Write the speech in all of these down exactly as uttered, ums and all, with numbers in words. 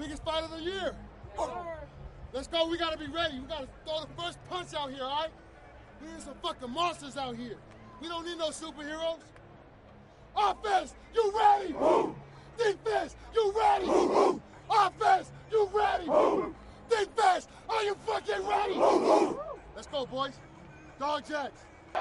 Biggest fight of the year. Let's go. We got to be ready. We got to throw the first punch out here, all right? We need some fucking monsters out here. We don't need no superheroes. Offense, you ready? Defense, you ready? Offense, you ready? Defense, are you fucking ready? Let's go, boys. Dog Jacks.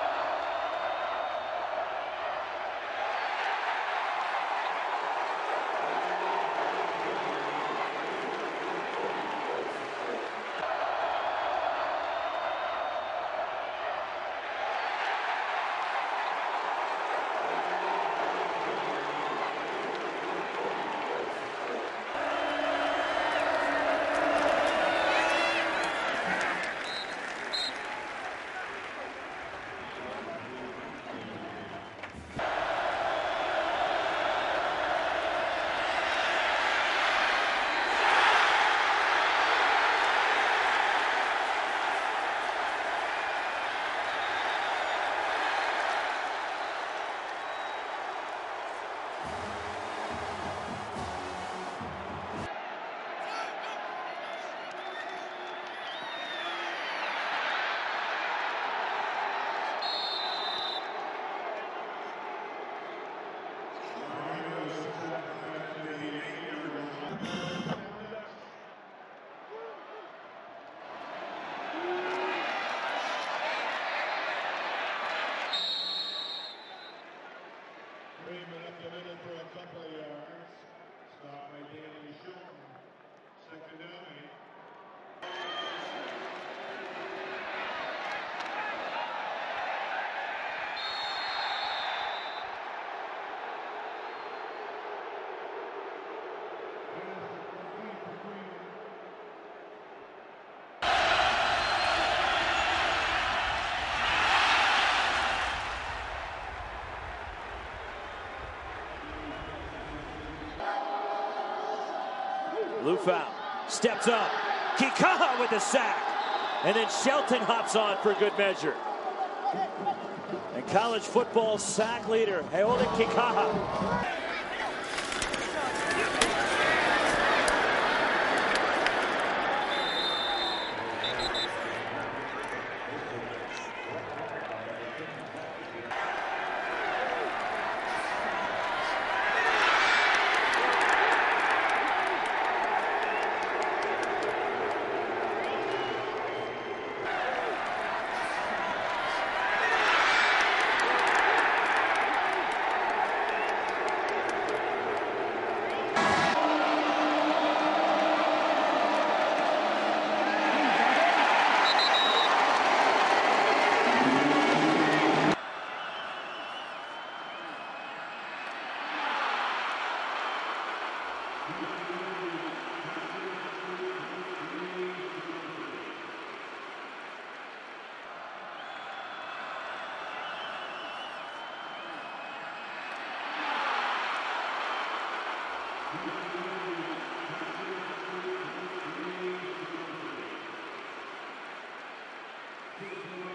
Raymond up the middle for a couple of yards. Stop by Danny Schulten. Second down, eight. Lufau steps up. Kikaha with the sack. And then Shelton hops on for good measure. And college football sack leader, Heoli Kikaha. Thank you.